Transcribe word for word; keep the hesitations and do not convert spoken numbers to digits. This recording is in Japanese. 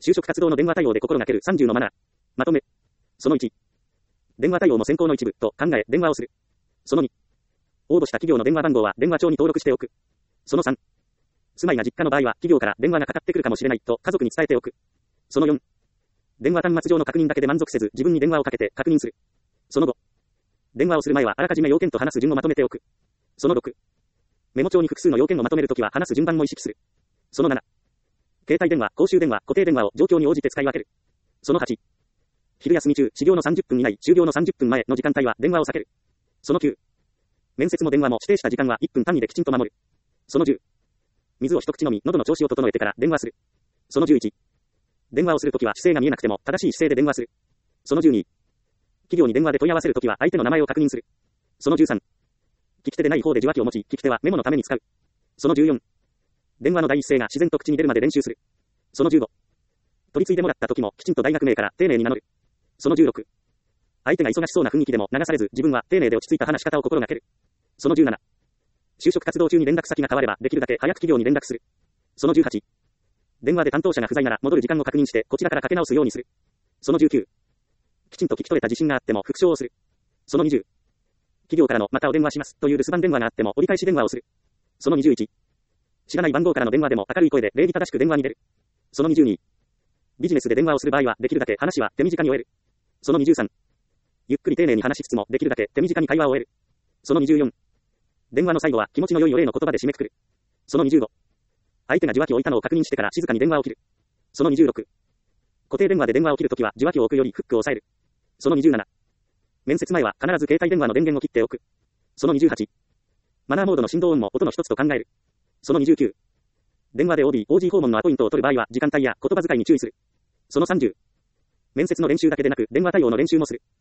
就職活動の電話対応で心がけるさんじゅうのマナー。まとめ。そのいち。電話対応も選考の一部と考え電話をする。そのに。応募した企業の電話番号は電話帳に登録しておく。そのさん。住まいが実家の場合は企業から電話がかかってくるかもしれないと家族に伝えておく。そのよん。電話端末上の確認だけで満足せず自分に電話をかけて確認する。そのご。電話をする前はあらかじめ要件と話す順をまとめておく。そのろく。メモ帳に複数の要件をまとめるときは話す順番も意識する。そのなな。携帯電話、公衆電話、固定電話を状況に応じて使い分ける。そのはち。昼休み中、始業のさんじゅっぷん以内、終業のさんじゅっぷんまえの時間帯は電話を避ける。そのきゅう。面接も電話も指定した時間はいっぷん単位できちんと守る。そのじゅう。水を一口飲み、喉の調子を整えてから電話する。そのじゅういち。電話をするときは姿勢が見えなくても正しい姿勢で電話する。そのじゅうに。企業に電話で問い合わせるときは相手の名前を確認する。そのじゅうさん。利き手でない方で受話器を持ち、利き手はメモのために使う。そのじゅうよん。電話の第一声が自然と口に出るまで練習する。そのじゅうご。取り継いでもらった時もきちんと大学名から丁寧に名乗る。そのじゅうろく。相手が忙しそうな雰囲気でも流されず自分は丁寧で落ち着いた話し方を心がける。そのじゅうなな。就職活動中に連絡先が変わればできるだけ早く企業に連絡する。そのじゅうはち。電話で担当者が不在なら戻る時間を確認してこちらからかけ直すようにする。そのじゅうきゅう。きちんと聞き取れた自信があっても復唱をする。そのにじゅう。企業からのまたお電話しますという留守番電話があっても折り返し電話をする。そのにじゅういち。知らない番号からの電話でも明るい声で礼儀正しく電話に出る。そのにじゅうに。ビジネスで電話をする場合はできるだけ話は手短に終える。そのにじゅうさん。ゆっくり丁寧に話しつつもできるだけ手短に会話を終える。そのにじゅうよん。電話の最後は気持ちの良いお礼の言葉で締めくくる。そのにじゅうご。相手が受話器を置いたのを確認してから静かに電話を切る。そのにじゅうろく。固定電話で電話を切るときは受話器を置くよりフックを押さえる。そのにじゅうなな。面接前は必ず携帯電話の電源を切っておく。そのにじゅうはち。マナーモードの振動音も音の一つと考える。そのにじゅうきゅう。電話で オービー、オージー 訪問のアポイントを取る場合は時間帯や言葉遣いに注意する。そのさんじゅう。面接の練習だけでなく電話対応の練習もする。